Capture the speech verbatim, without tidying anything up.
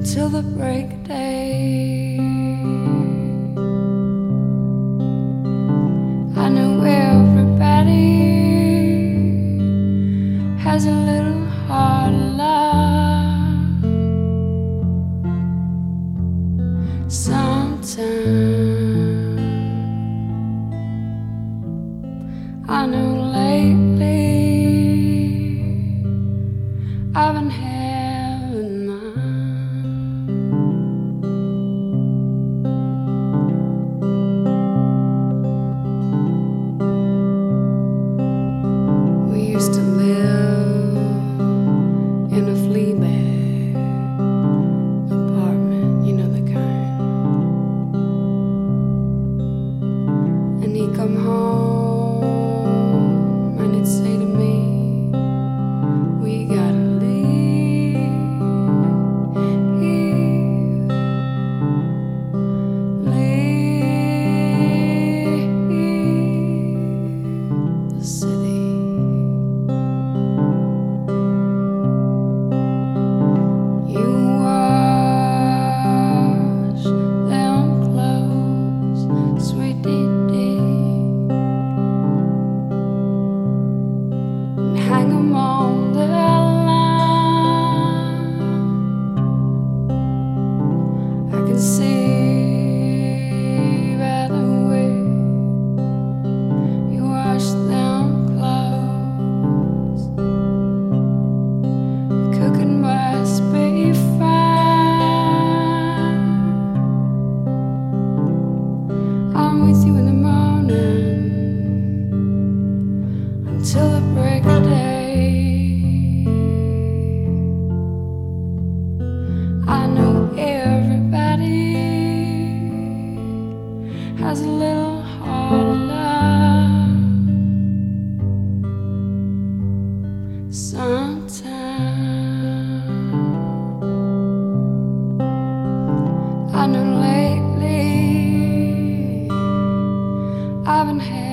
till the break of day. I know everybody has a little heart of love. Sometimes I know lately I've been having mine. We used to live in a flea bag apartment, you know the kind. And he'd come home and he'd say to me, we gotta leave, leave the city. You wash them clothes, sweetie dee, and hang 'em on the line. I can see by the way you wash them clothes, the cooking must be fine. I'm with you in the morning until the break of day. I know everybody has a little heart of love. Sometimes I know lately I've been having